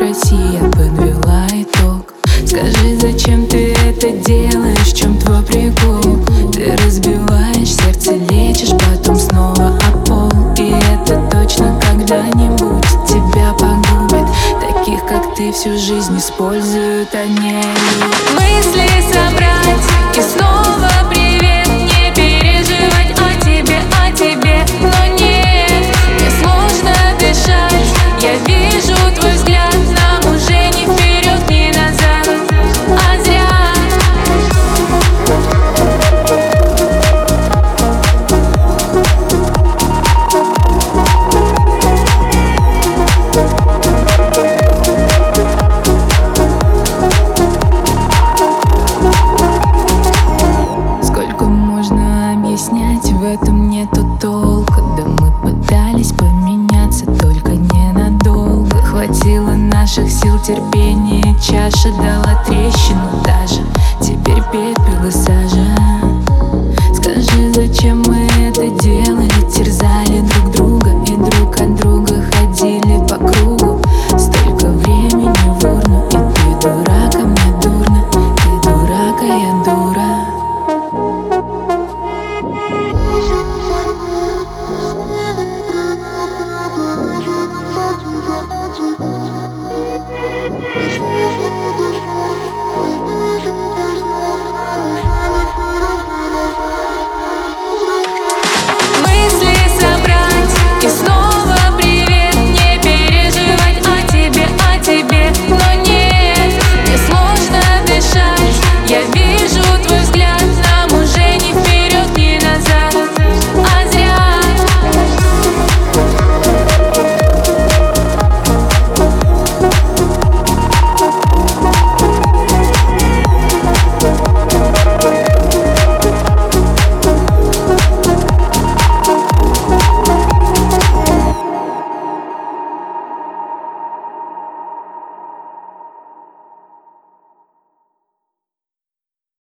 прости, я подвела итог. Скажи, зачем ты это делаешь, в чем твой прикол? Ты разбиваешь сердце, лечишь, потом снова о пол. И это точно когда-нибудь тебя погубит. Таких, как ты, всю жизнь используют, а не любят. Мысли собрать и снова привет. Не переживать о тебе, но нет, мне сложно дышать. Я вижу твой взгляд, нам уже ни вперед, ни назад, а зря. Сколько можно объяснять, в этом нету толка. Да мы пытались поменяться, только ненадолго. Хватило наших сил, терпения, чаша дала трещину даже. Теперь пепел и сажа. Скажи, зачем мы это делали? Терзали друг друга и друг от друга.